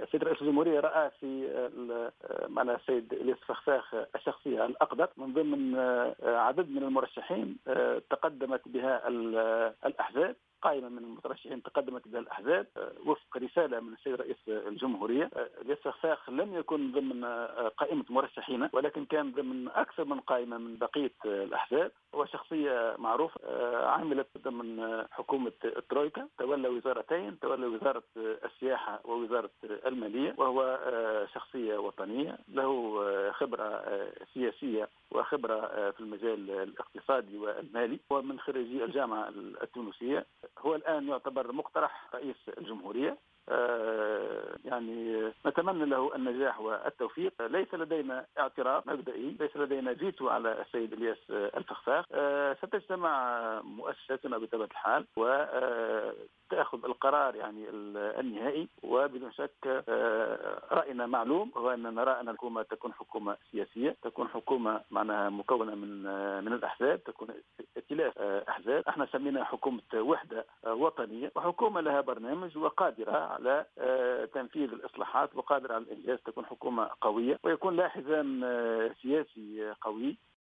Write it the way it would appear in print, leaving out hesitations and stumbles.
السيد رئيس الجمهورية رأى في معنا السيد إلياس فخفاخ الشخصية الأقدر من ضمن عدد من المرشحين تقدمت بها الأحزاب. قائمة من المترشحين تقدمت بها الأحزاب وفق رسالة من السيد رئيس الجمهورية. إلياس فخفاخ لم يكن ضمن قائمة مرشحين، ولكن كان ضمن أكثر من قائمة من بقية الأحزاب. هو شخصية معروفة، عملت ضمن حكومة الترويكا، تولى وزارتين، تولى وزارة السياحة ووزارة المالية، وهو شخصية وطنية له خبرة سياسية وخبرة في المجال الاقتصادي والمالي، ومن خريجي الجامعة التونسية. هو الآن يعتبر مقترح رئيس الجمهورية. يعني نتمنى له النجاح والتوفيق. ليس لدينا اعتراض مبدئي، ليس لدينا فيتو على السيد إلياس الفخفاخ. ستجتمع مؤسساتنا بطبيعة الحال وتأخذ القرار يعني النهائي، وبدون شك رأينا معلوم، هو أن نرى أن الحكومة تكون حكومة سياسية، تكون حكومة معناها مكونة من الأحزاب، تكون ائتلاف أحزاب. احنا سمينا حكومة وحدة وطنية، وحكومة لها برنامج وقادرة على تنفيذ الإصلاحات وقادرة على الإنجاز. تكون حكومة قوية ويكون لها حزام سياسي قوي.